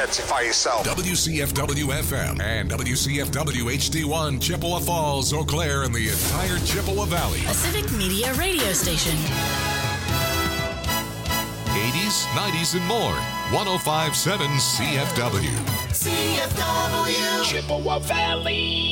identify yourself. WCFW-FM and WCFW-HD1, Chippewa Falls, Eau Claire, and the entire Chippewa Valley. A civic media radio station. 80s, 90s, and more. 105.7 CFW. CFW. Chippewa Valley.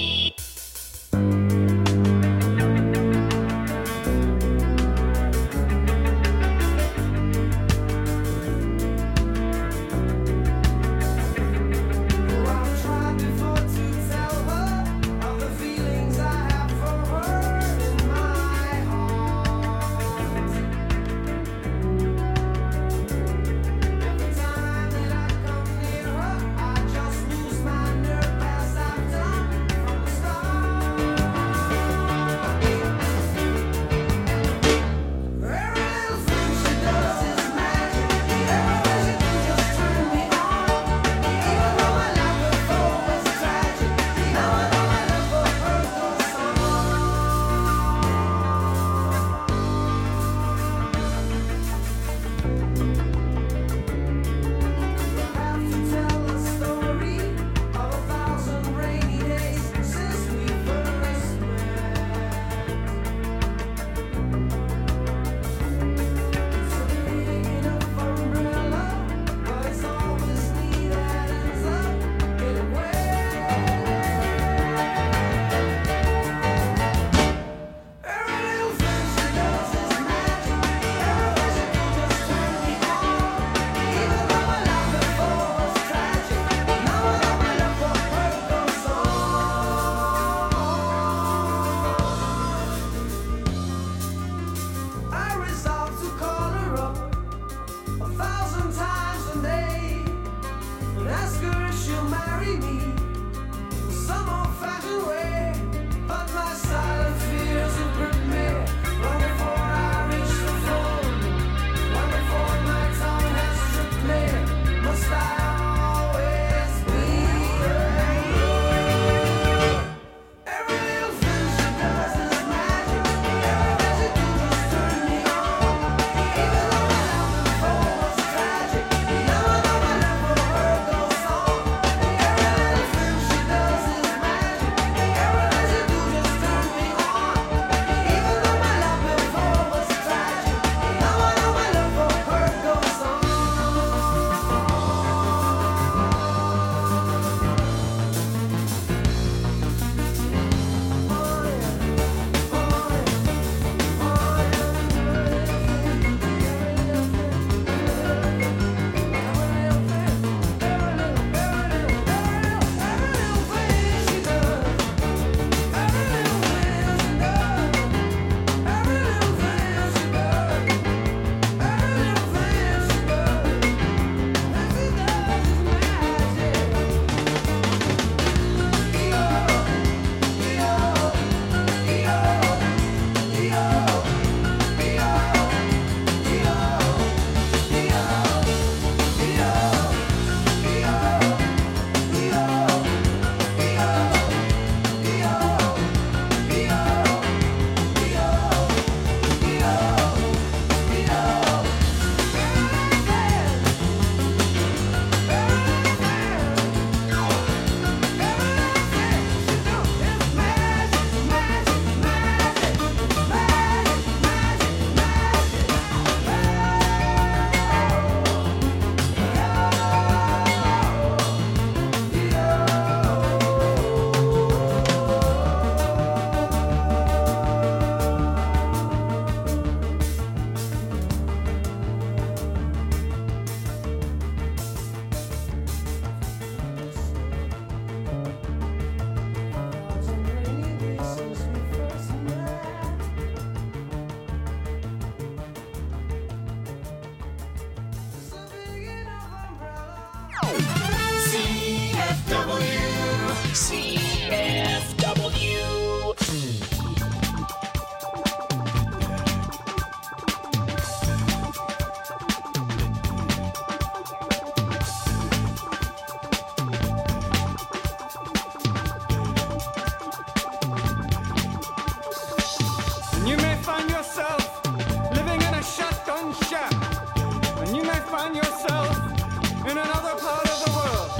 find yourself in another part of the world.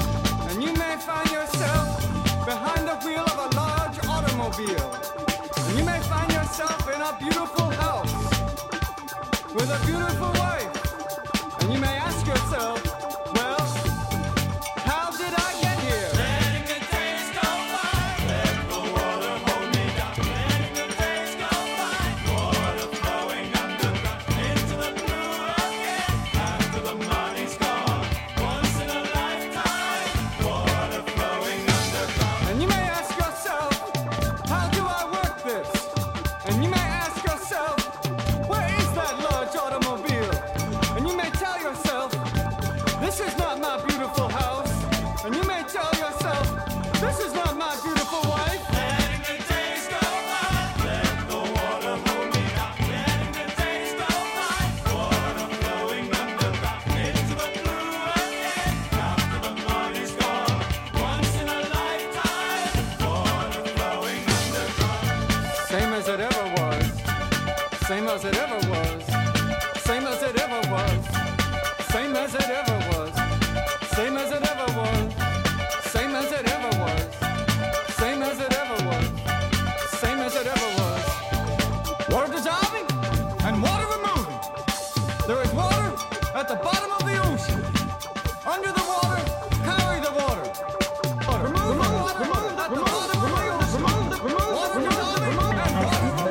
yourself, this is not my beautiful wife. Letting the days go by, let the water hold me down. Letting the days go by, water flowing underground into the blue again. After the money's gone, once in a lifetime, water flowing underground. Same as it ever was, same as it ever was, same as it ever was, same as it ever was, same as it ever was, same as it ever was, same as it ever was, same as it ever was. Water dissolving and water removing. There is water at the bottom of the ocean. Under the water, carry the water. Remove the water at the bottom of the ocean. Water dissolving and water removing.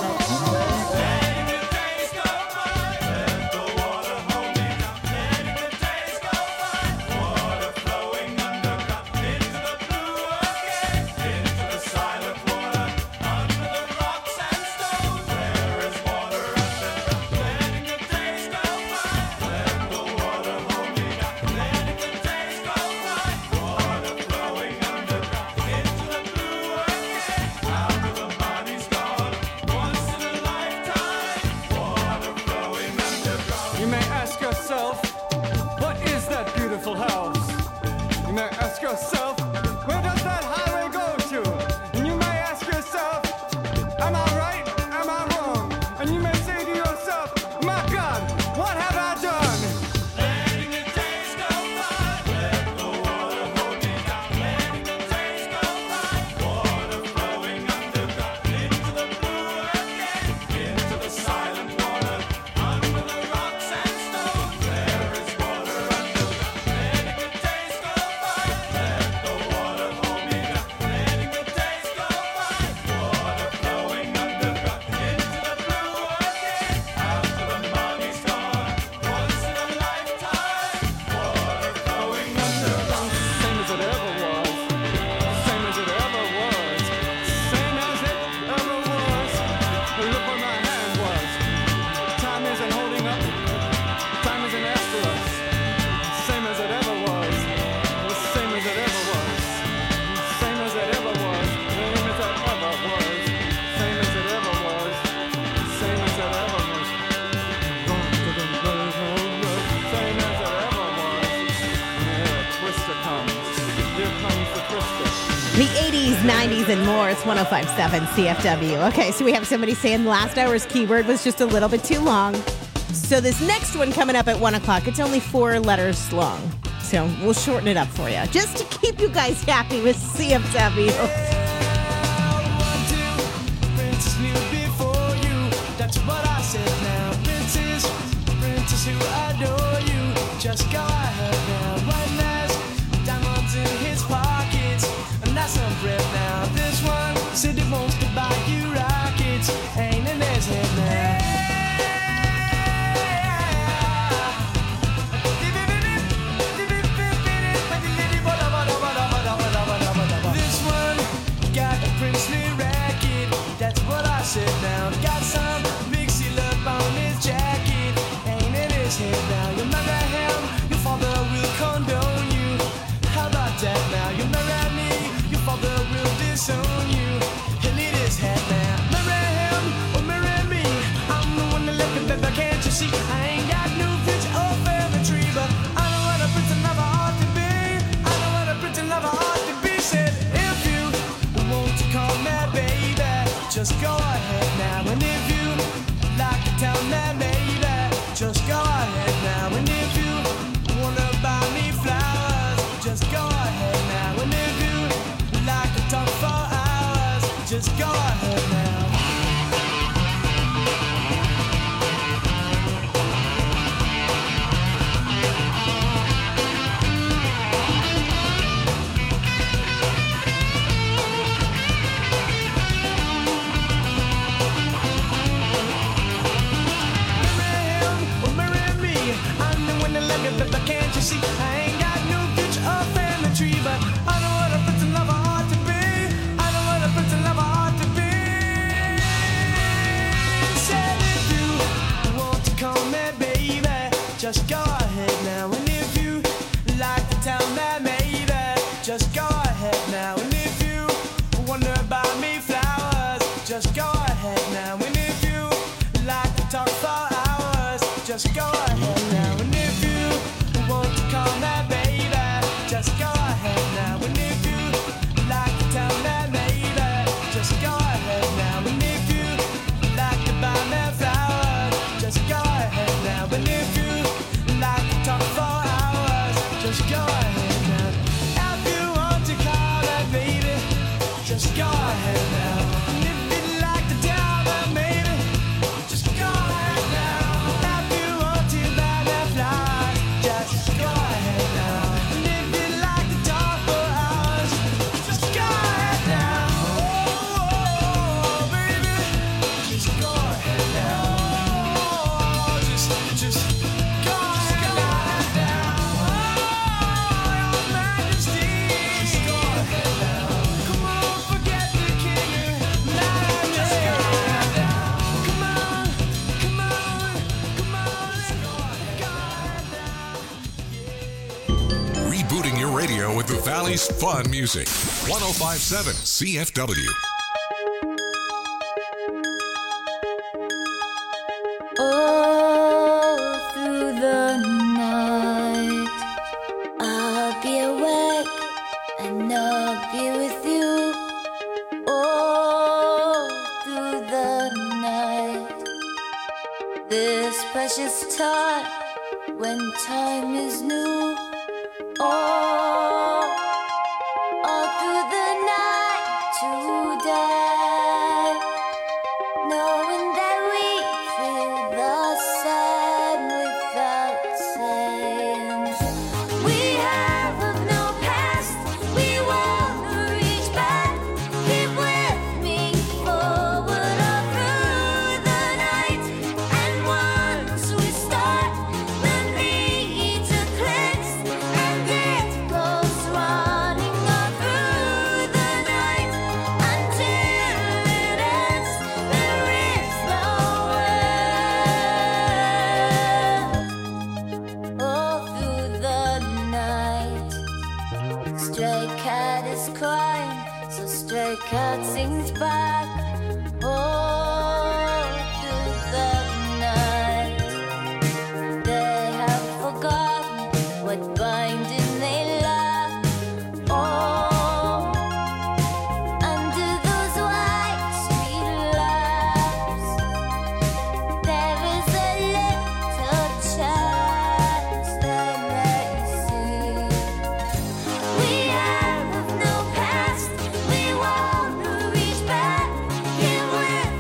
Letting the days go by, let the water hold me down. Letting the days go by, water flowing underground into the blue again, into the silent water, under the rocks and stones. There is water underground. Letting the days go by, let the water hold me down. Letting the days go by, water flowing underground into the blue again, after the body's gone. Once in a lifetime, water flowing underground. You may ask yourself, what is that beautiful house? You may ask yourself, where does that highway go to? And you may ask yourself, am I right? Am I wrong? And you may say to yourself, my God, what have I done? Letting the days go by, let the water hold me down. Letting the days go by, water flowing underground into the blue again, into the silent water, under the rocks and stones. There is water underground. Letting the days go by, let the water hold me down. Letting the days go by, water flowing underground into the blue again, after the money's gone. Once in a lifetime, water flowing underground. Same as it ever was, same as it ever was, same as it ever was. The look on my hand was, time isn't holding up, time isn't after us. Same as it ever was, same as it ever was, same as it ever was, same as it ever was, same as it ever was, same as it ever was. Same as it ever was. Here a twister comes. Here comes the twister. The 80s, 90s, and more. It's 105.7 CFW. Okay, so we have somebody saying last hour's keyword was just a little bit too long. So this next one coming up at 1 o'clock, it's only 4 letters long. So we'll shorten it up for you, just to keep you guys happy with CFW. Princess knew before you. That's what I said now. Princess, princess who adore you. Just go ahead now. One last diamonds in his pockets, and that's some breath now. This one said he wants to buy you rockets. Ain't in his head now. This one got a princely racket. That's what I said now. Got some big seal up on his jacket. Ain't in his head now. You marry him, your father will condone you. How about that now? You marry me, your father will disown you. He'll eat his head now. Marry him or marry me. I'm the one that left him, baby, can't you see? I ain't got no future or family tree, but I know what a prince and lover ought to be. I know what a prince and lover ought to be. Said if you want to call me baby, just go ahead now. And if you like to tell me baby, just go ahead now. And if you wanna buy me flowers, just go ahead now. And if you like to talk for hours, just go ahead now. Can't you see? I ain't got no future or family tree, but I know what a prince and lover ought to be. I know what a prince and lover ought to be. ahead now. And if you wonder about me flowers, just go ahead now. And if you like to talk for hours, just go ahead now. And if you want to call me baby, just go ahead now. And if you like to tell me maybe, just go ahead now. And if you like to buy me flowers, just go ahead now. And if you like to talk for hours, just go ahead now. If you want to call me baby, just go ahead now. And if you like to tell me maybe, just go ahead now. If you want to buy me flowers, just go ahead now. And if you like to talk for hours, just go ahead now. Oh, baby, just go ahead now. Just go ahead now. Oh, Your Majesty, just go ahead now. Come on, forget the king. Just go ahead now. Come on, come on, come on. Let's go ahead now. Rebooting your radio with the Valley's fun music. 1057 CFW. All through the night, I'll be awake and I'll be with you. All through the night, this precious time when time is new. All through the night today, knowing that we feel the same without saying. We have no past, we wanna reach back. Keep with me forward all through the night. And once we start, the need to cleanse, and it goes running all through the night until it ends. There is no end. All through the night, stray cat is crying, so stray cat sings back. All through the night, they have forgotten what binding they lack. Oh, under those white sweet laps, there is a little chance they may see. We have no past, we wanna reach back. Here with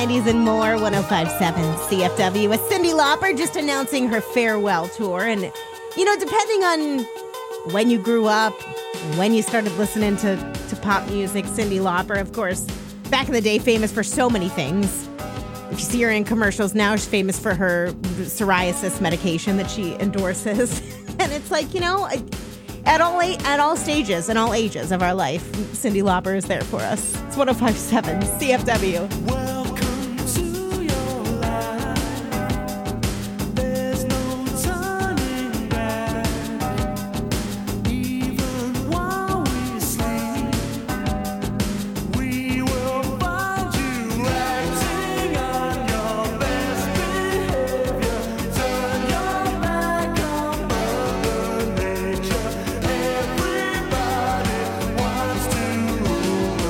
90s and more, 1057 CFW with Cyndi Lauper just announcing her farewell tour. And, depending on when you grew up, when you started listening to pop music, Cyndi Lauper, of course, back in the day, famous for so many things. If you see her in commercials now, she's famous for her psoriasis medication that she endorses. And it's like, at all stages and all ages of our life, Cyndi Lauper is there for us. It's 1057 CFW. Welcome to your life. There's no turning back. Even while we sleep, we will find you acting on your best behavior. Turn your back on Mother Nature. Everybody wants to rule the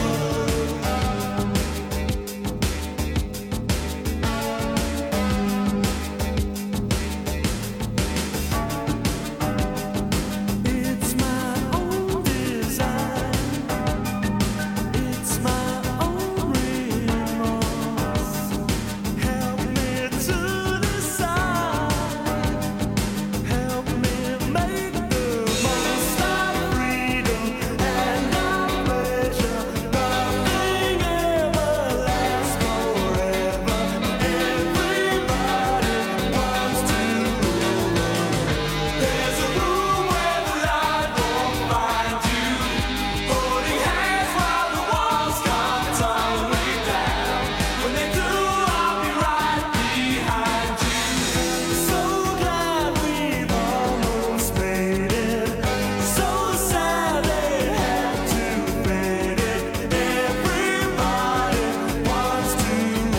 It's my own design. It's my own remorse. Help me to decide. Help me make the most of freedom and of pleasure. Nothing ever lasts forever. Everybody wants to rule. There's a room where the light won't find you. Holding hands while the walls come tumbling down. When they do, I'll be right behind you. So glad we've almost made it. So sad they had to fade it. Everybody wants to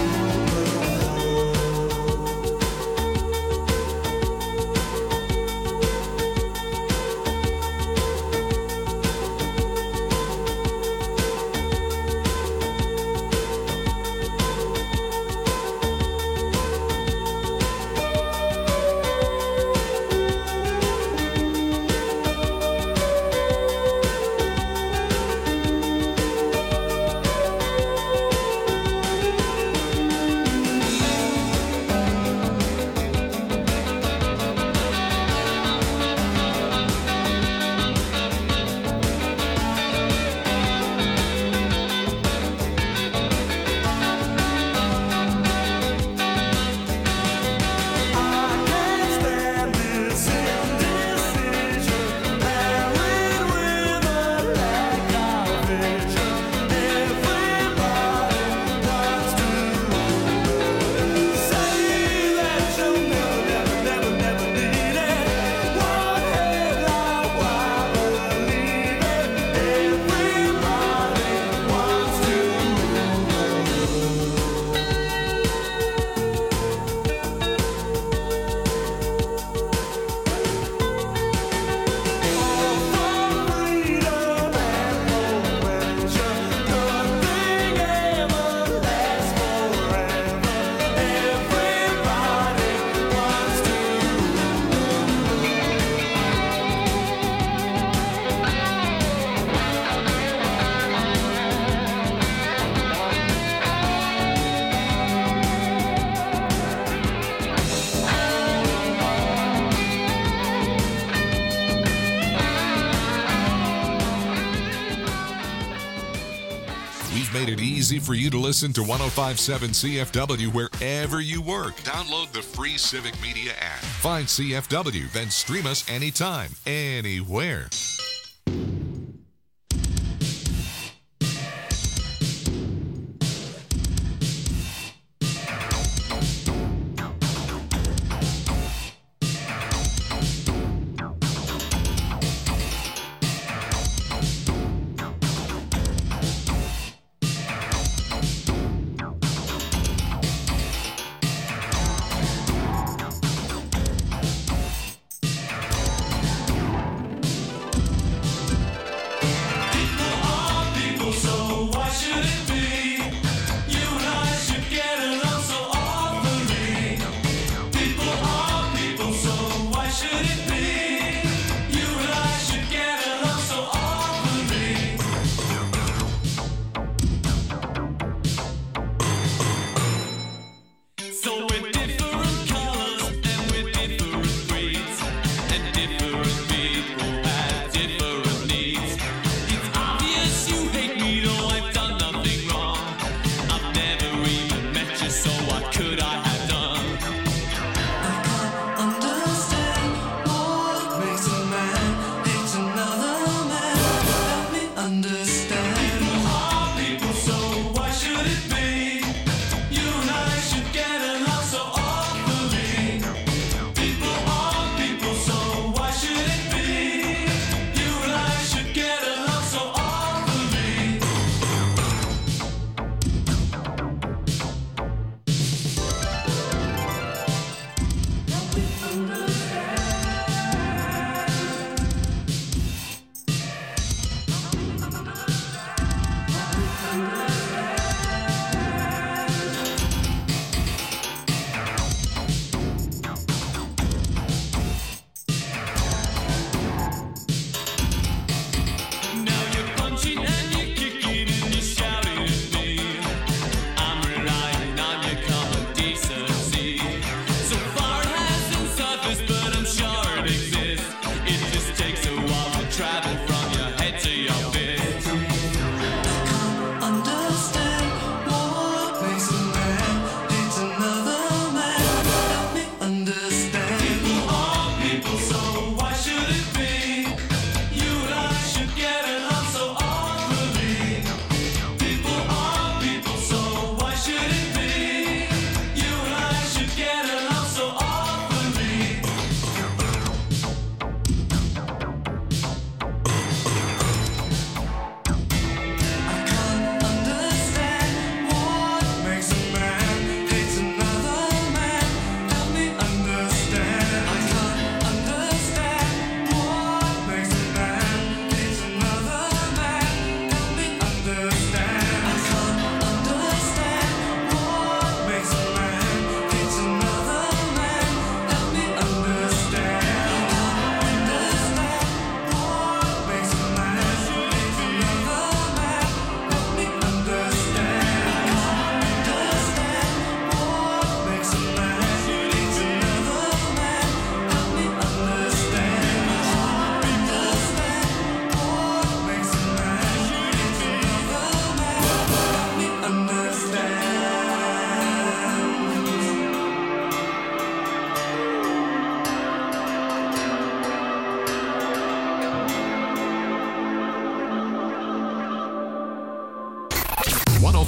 I can't stand this indecision, married with a lack of vision. Everybody wants to say that you'll never need it. One headline, why believe it? Everybody wants to freedom and adventure. Nothing ever lasts forever. Everybody wants to We've made it easy for you to listen to 1057 CFW wherever you work. Download the free Civic Media app. Find CFW, then stream us anytime, anywhere.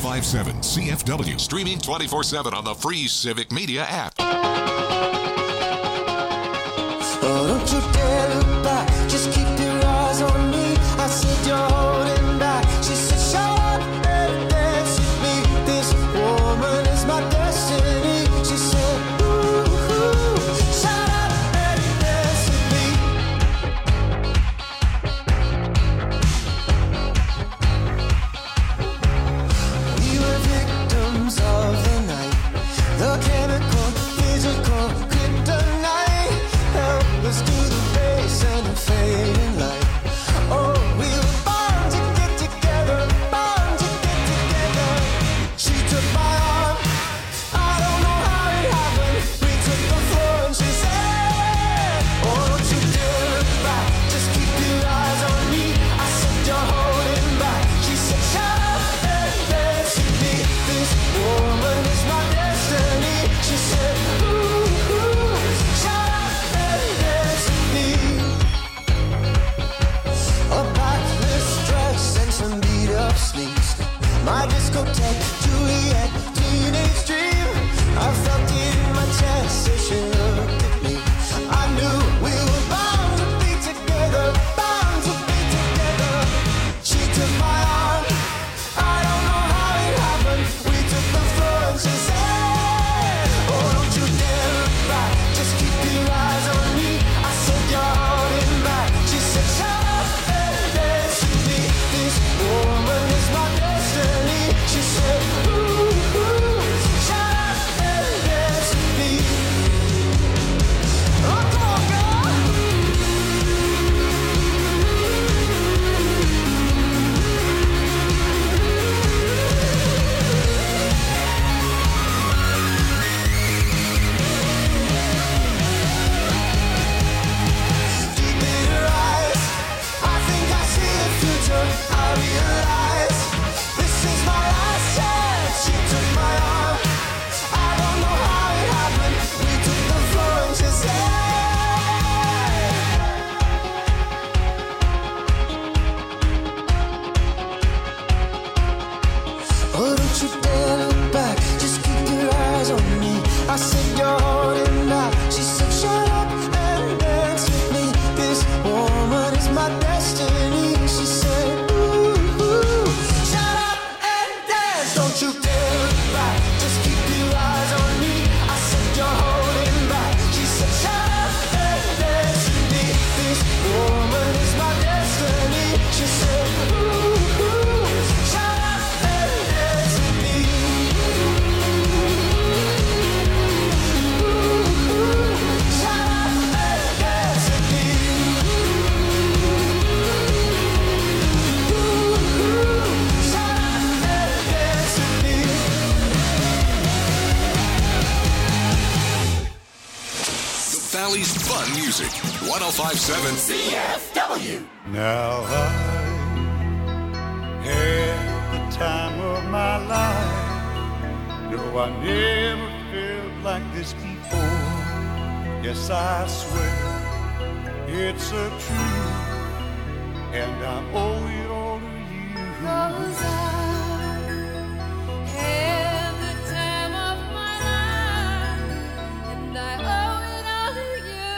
1057 CFW. Streaming 24/7 on the free Civic Media app. Oh, don't you dare look back, just keep your eyes on me. I said you're holding back. She said, shut up and dance with me. This woman is my destiny. She said, ooh, shut up and dance with me. We were victims of the night, the chemical, physical, kryptonite. Helpless to the base and the fading light. Oh, we were born to get together, born to get together. She took my arm, I don't know how it happened. We took the floor and she said, oh, don't you dare look back, just keep your eyes on me. I said you're holding back. She said shut up and dance with me. This woman is my destiny. She said ooh, shut up and dance with me. A backless dress and some beat up sneaks. My discotheque, Juliet, teenage dream. I felt it in my chest as she looked at me. I knew we were bound to be together, bound to be together. She took my arm, I don't know how it happened. We took the floor and she said, oh, don't you dare look back, just keep your eyes on me. I said you're holding back. She said shut up and dance with me. This woman is my destiny. She said ooh, shut up and dance with me. Oh, come on, girl. Deep in her eyes, I think I see the future. I realize this is my last chance. She took my arm, I don't know how it happened. We took the floor and she said, oh, don't you dare look back, just keep your eyes on me. I said you're holding back. She said shut up and dance with me. This woman is my destiny. She said ooh, shut up and dance. Don't you dare look back, just keep your eyes on me. I said you're holding back. She said shut up and dance with me. This woman is my destiny. She said ooh, shut up and dance with me. Shut up and dance with me. Shut up and dance with me. The Valley's fun music. 1057 CFW. Now I had the time of my life. No, I never felt like this before. Yes, I swear it's a truth, and I owe it all to you. 'Cause I had the time of my life, and I owe it all to you.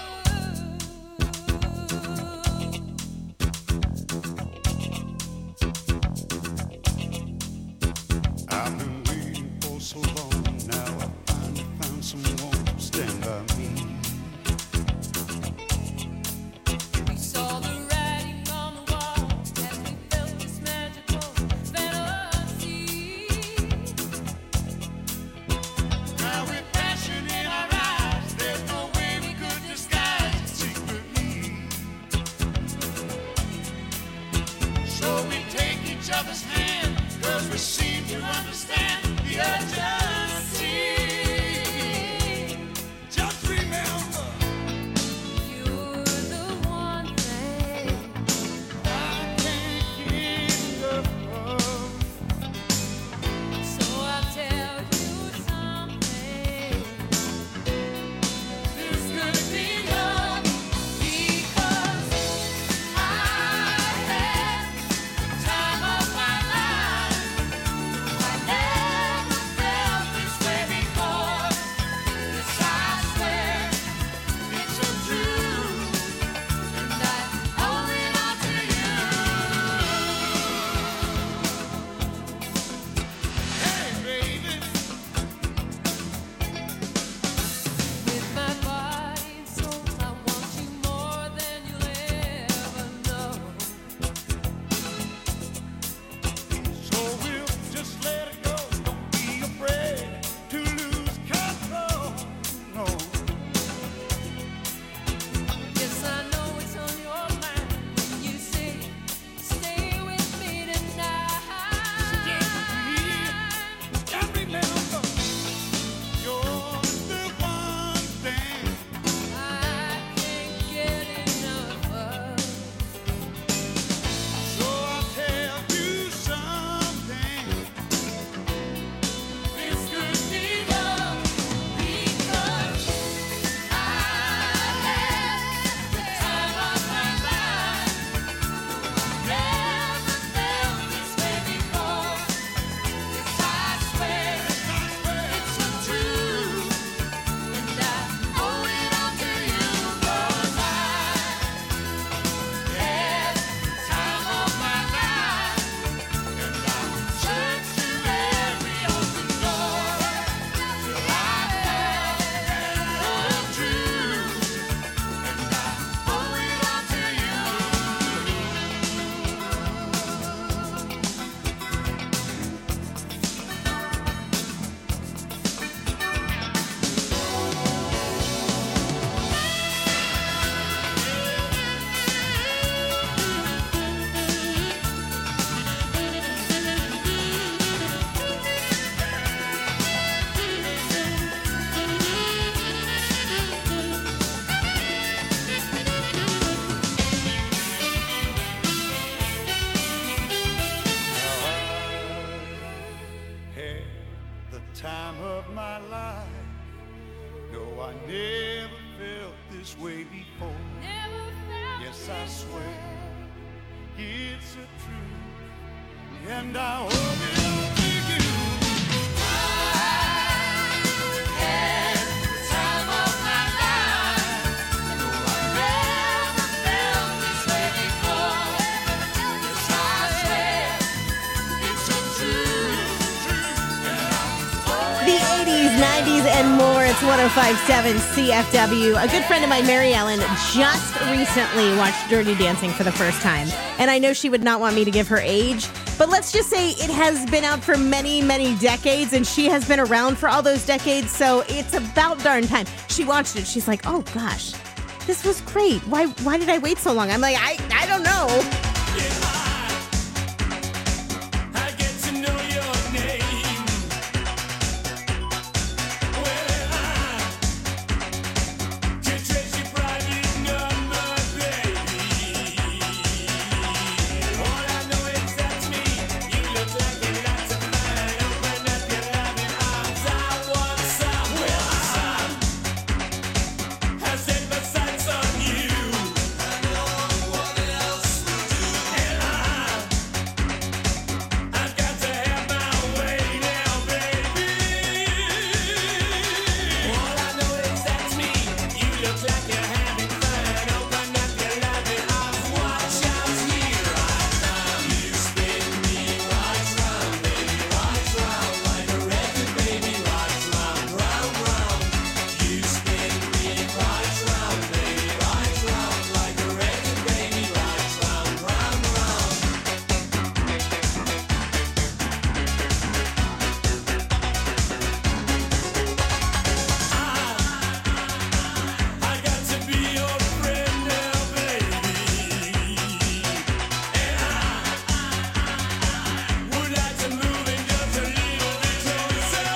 I've been waiting for so long. Now I finally found someone to stand by me. We saw the writing on the wall, and we felt this magical never felt this way before. Yes, I swear it's a truth, and I hope it'll be you. The 80s, 90s, and more. It's 105.7 CFW. A good friend of mine, Mary Ellen, just recently watched Dirty Dancing for the first time. And I know she would not want me to give her age, but let's just say it has been out for many, many decades, and she has been around for all those decades, so it's about darn time. She watched it. She's like, oh, gosh, this was great. Why did I wait so long? I'm like, I don't know. I get to know your name. Well, I can trace your private number, baby. All I know is that's me. You look like you got to find. Open up your loving arms. I want some. Well, I set my sights on you. I know what else to do. And I've got to have my way now, baby. All I know is that's me. You look like you're having fun. Open up your loving arms. Watch out, here I come. You spin me right round, baby, right round like a record, baby, right round, round, round. You spin me right round, baby, right round like a record, baby, right round, round, round. I got to be your friend now, baby. And I would like to move in just a little bit closer.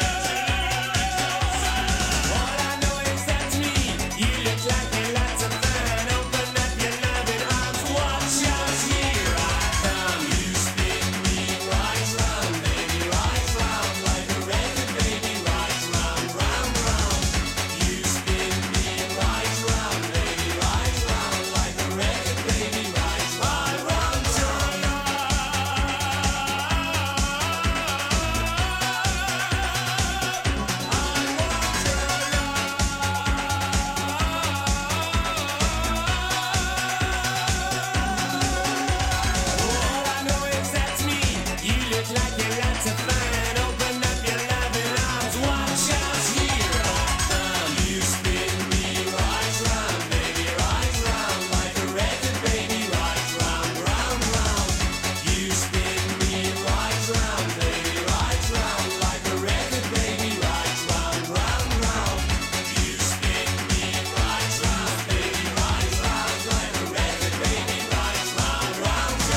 All I know is that's me. You look like you lots of fun. Open up your loving arms. Watch out, here I come. You spin me right round, baby, right round like a record, baby, right round, round, round. You spin me right round, baby, right round like a record, baby, right round, round, All I know is that's me. You look like you lots of fun. Open up your loving arms. Watch out, here I come. You spin me right round, baby, right round like a record, baby, right round, round, round. You spin me right round, baby, right round like a record, baby, right round, round, round. You spin me right round, baby, right round like a record, baby, right round, round, round.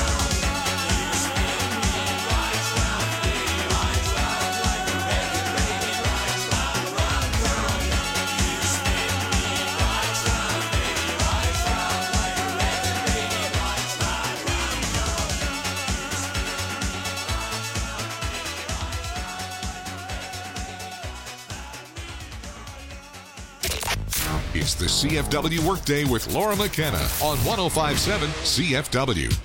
It's the CFW Workday with Laura McKenna on 105.7 CFW.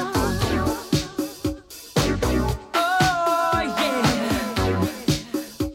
Oh yeah.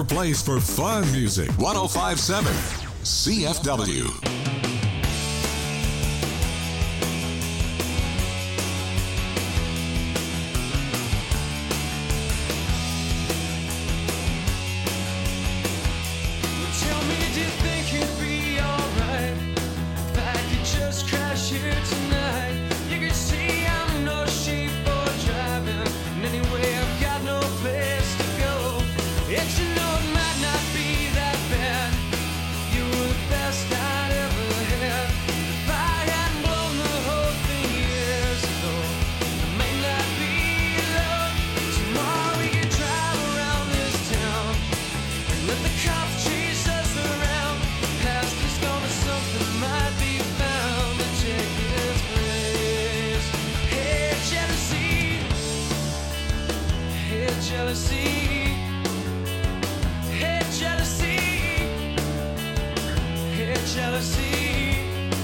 your place for fun music. 1057 CFW. Tell me, do you think it'd be alright if I could just crash here tonight? You can see I'm no sheep for driving, and anyway I've got no place to go. It's you know it might not be that bad. You were the best I'd ever had. If I hadn't blown the whole thing years ago, it may not be love. Tomorrow we can drive around this town and let the cops chase us around. Past is gone, but something might be found to take its place. Hey, jealousy. Hey, jealousy. Hey, jealousy. Hey, jealousy.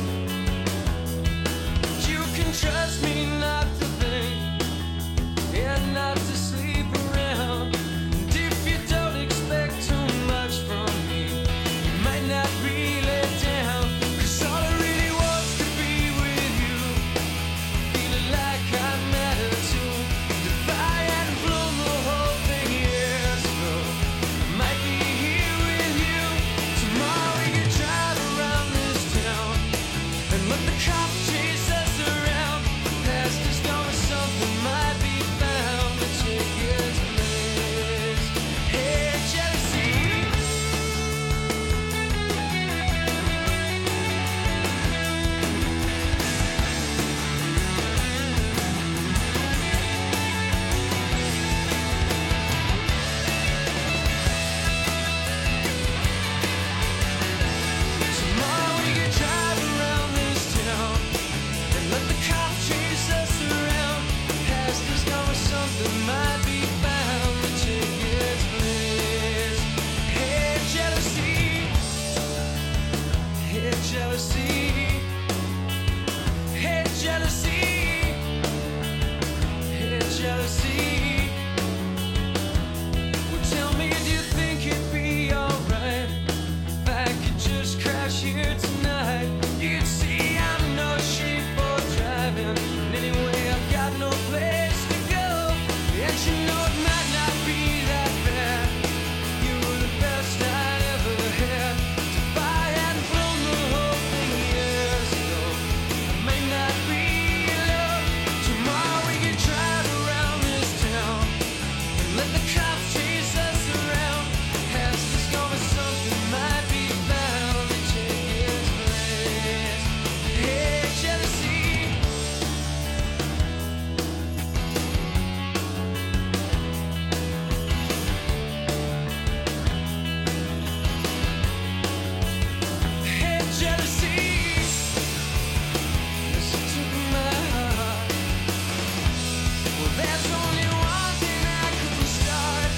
You can trust me not to think and not to sleep around. And if you don't expect too much from me, you might not be let down. 'Cause all I really wants to be with you, feeling like I matter too. If I hadn't blown the whole thing years ago, I might be here with you. Tomorrow we can drive around this town and let the cops chase us around. Past is gone, but something might be found to take its place. Hey, jealousy. Tomorrow we can drive around this town and let the cops chase us around. Past is gone, but something might be found to take its place. Hey, jealousy. Hey, jealousy. Hey, jealousy. Hey, jealousy. Well, tell me, do you think it'd be alright if I could just crash here tonight? You can see I'm no sheep for driving, and anyway I've got no place to go. And you know it might not be that bad. You were the best I'd ever had. If I hadn't blown the whole thing years ago, I may not be love. Tomorrow we can drive around this town and let the cops chase us around. Past is gone, but something might be found to take its place. Hey, jealousy. Hey, jealousy. Listen to my heart. Well, there's only one thing I can start.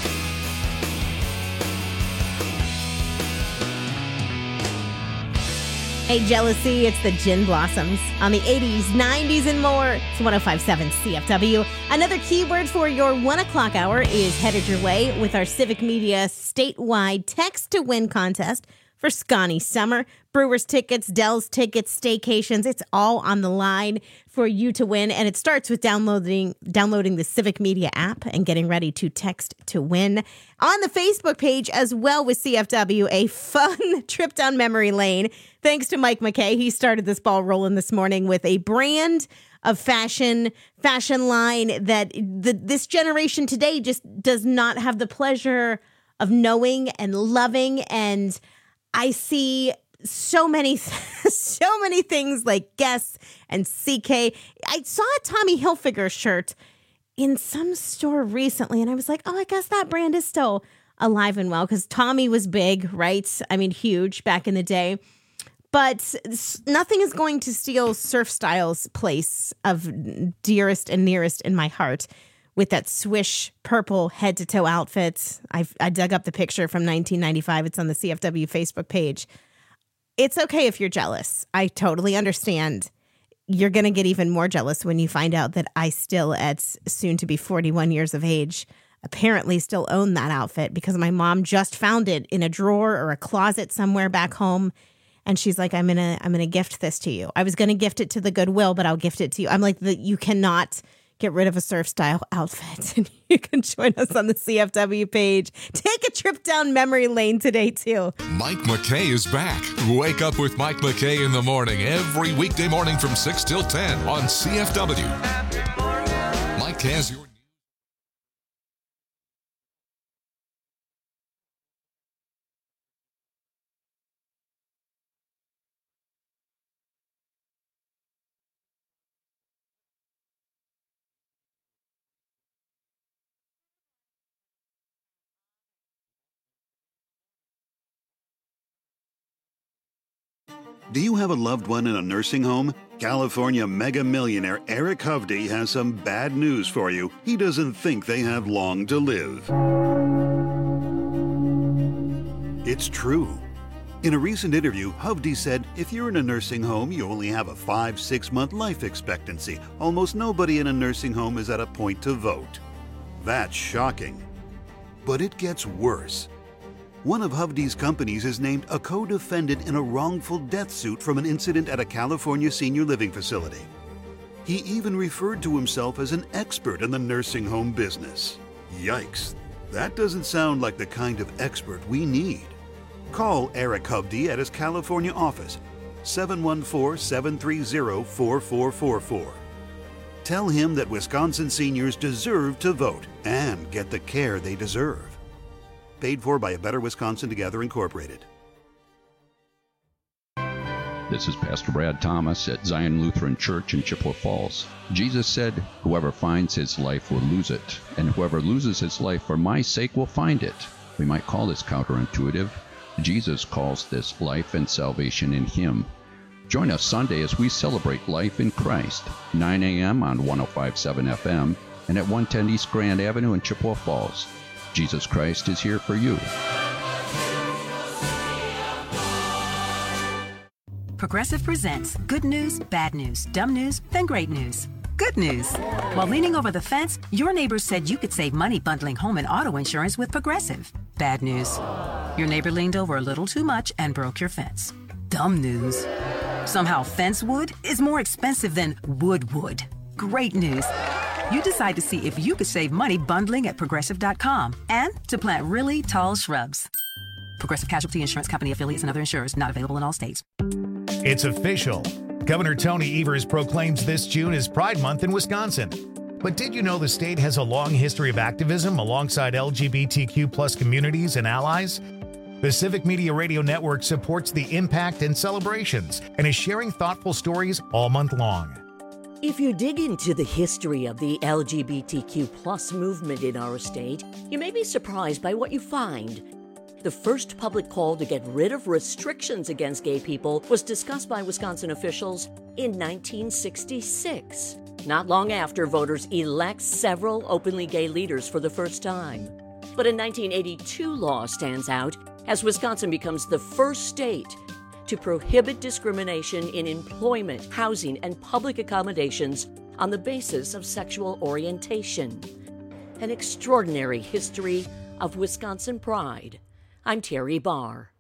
Hey, jealousy. It's the Gin Blossoms on the 80s, 90s, and more. It's 1057 CFW. Another keyword for your 1 o'clock hour is headed your way with our Civic Media statewide text to win contest for Scotty Summer. Brewers tickets, Dell's tickets, staycations. It's all on the line for you to win. And it starts with downloading the Civic Media app and getting ready to text to win. On the Facebook page as well with CFW, a fun trip down memory lane. Thanks to Mike McKay. He started this ball rolling this morning with a brand of fashion line that this generation today just does not have the pleasure of knowing and loving. And I see so many things like Guess and CK. I saw a Tommy Hilfiger shirt in some store recently, and I was like, oh, I guess that brand is still alive and well, because Tommy was big, right? I mean, huge back in the day. But nothing is going to steal Surf Style's place of dearest and nearest in my heart with that swish purple head-to-toe outfit. I dug up the picture from 1995. It's on the CFW Facebook page. It's okay if you're jealous. I totally understand. You're going to get even more jealous when you find out that I still, at soon to be 41 years of age, apparently still own that outfit because my mom just found it in a drawer or a closet somewhere back home. And she's like, I'm gonna gift this to you. I was gonna gift it to the Goodwill, but I'll gift it to you. I'm like, you cannot get rid of a surf style outfit. And you can join us on the CFW page. Take a trip down memory lane today too. Mike McKay is back. Wake up with Mike McKay in the morning every weekday morning from 6 till 10 on CFW. Mike has your... Do you have a loved one in a nursing home? California mega millionaire Eric Hovde has some bad news for you. He doesn't think they have long to live. It's true. In a recent interview, Hovde said, if you're in a nursing home, you only have a 5-6 month life expectancy. Almost nobody in a nursing home is at a point to vote. That's shocking. But it gets worse. One of Hovde's companies is named a co-defendant in a wrongful death suit from an incident at a California senior living facility. He even referred to himself as an expert in the nursing home business. Yikes, that doesn't sound like the kind of expert we need. Call Eric Hovde at his California office, 714-730-4444. Tell him that Wisconsin seniors deserve to vote and get the care they deserve. Paid for by A Better Wisconsin Together, Incorporated. This is Pastor Brad Thomas at Zion Lutheran Church in Chippewa Falls. Jesus said, whoever finds his life will lose it, and whoever loses his life for my sake will find it. We might call this counterintuitive. Jesus calls this life and salvation in him. Join us Sunday as we celebrate life in Christ, 9 a.m. on 105.7 FM and at 110 East Grand Avenue in Chippewa Falls. Jesus Christ is here for you. Progressive presents good news, bad news, dumb news, then great news. Good news. While leaning over the fence, your neighbors said you could save money bundling home and auto insurance with Progressive. Bad news. Your neighbor leaned over a little too much and broke your fence. Dumb news. Somehow fence wood is more expensive than wood. Great news. You decide to see if you could save money bundling at Progressive.com and to plant really tall shrubs. Progressive Casualty Insurance Company affiliates and other insurers not available in all states. It's official. Governor Tony Evers proclaims this June as Pride Month in Wisconsin. But did you know the state has a long history of activism alongside LGBTQ+ communities and allies? The Civic Media Radio Network supports the impact and celebrations and is sharing thoughtful stories all month long. If you dig into the history of the LGBTQ+ movement in our state, you may be surprised by what you find. The first public call to get rid of restrictions against gay people was discussed by Wisconsin officials in 1966. Not long after, voters elect several openly gay leaders for the first time. But a 1982 law stands out as Wisconsin becomes the first state to prohibit discrimination in employment, housing, and public accommodations on the basis of sexual orientation. An extraordinary history of Wisconsin pride. I'm Terry Barr.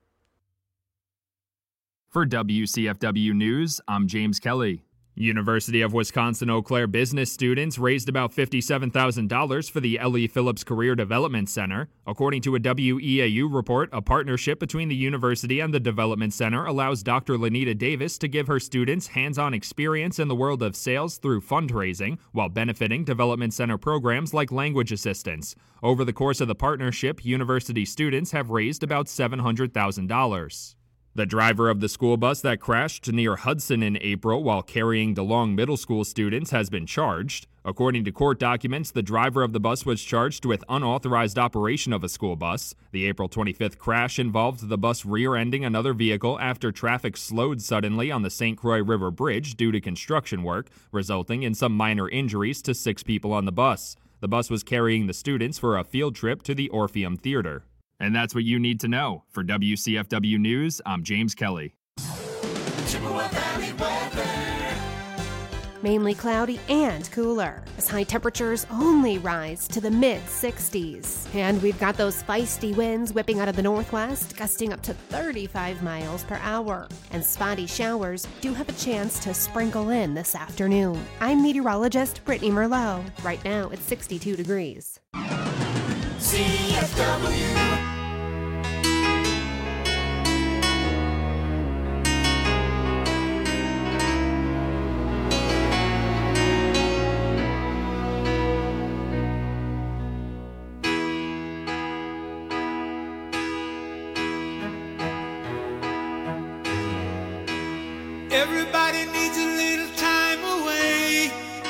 For WCFW News, I'm James Kelly. University of Wisconsin-Eau Claire business students raised about $57,000 for the L.E. Phillips Career Development Center. According to a WEAU report, a partnership between the university and the development center allows Dr. Lanita Davis to give her students hands-on experience in the world of sales through fundraising, while benefiting development center programs like language assistance. Over the course of the partnership, university students have raised about $700,000. The driver of the school bus that crashed near Hudson in April while carrying DeLong Middle School students has been charged. According to court documents, the driver of the bus was charged with unauthorized operation of a school bus. The April 25th crash involved the bus rear-ending another vehicle after traffic slowed suddenly on the St. Croix River Bridge due to construction work, resulting in some minor injuries to 6 people on the bus. The bus was carrying the students for a field trip to the Orpheum Theater. And that's what you need to know. For WCFW News, I'm James Kelly. Chippewa Valley weather. mainly cloudy and cooler, as high temperatures only rise to the mid-60s. And we've got those feisty winds whipping out of the northwest, gusting up to 35 miles per hour. And spotty showers do have a chance to sprinkle in this afternoon. I'm meteorologist Brittany Merlot. Right now, it's 62 degrees. CFW. Everybody needs a little time away,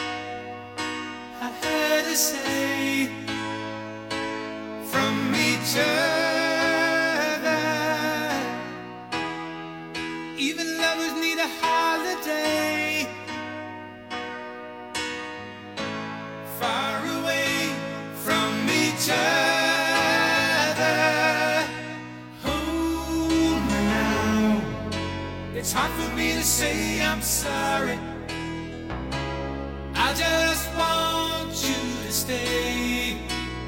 I heard her say, from each other. Even lovers need a holiday, far away from each other. Hold me now, it's hard for me to say I'm sorry. I just want you to stay.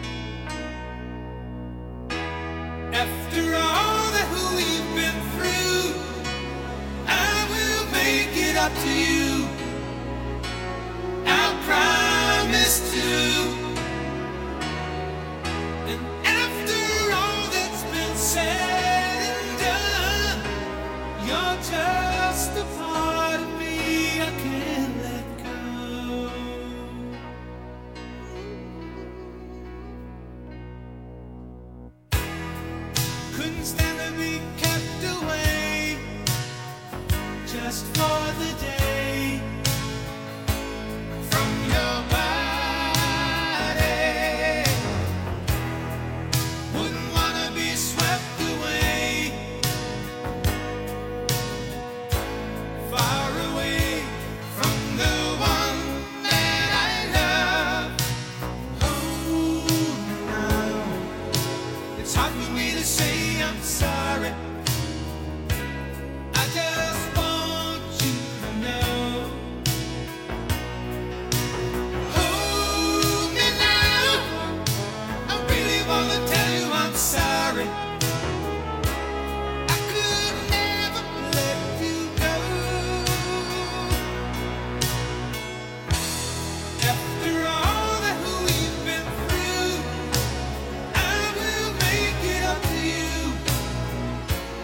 After all that we've been through, I will make it up to you. I promise to. And after all that's been said and done, you're just a part of me I can't let go. Couldn't stand to be kept away just for the day from your body. Wouldn't wanna be swept away, far away from the one that I love. Oh, now it's hard for me to say I'm sorry. I just want you to know. Hold me now, I really wanna tell you I'm sorry. I could never let you go. After all that we've been through, I will make it up to you.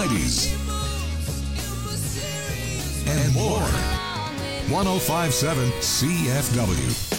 90s, and more. 105.7 CFW.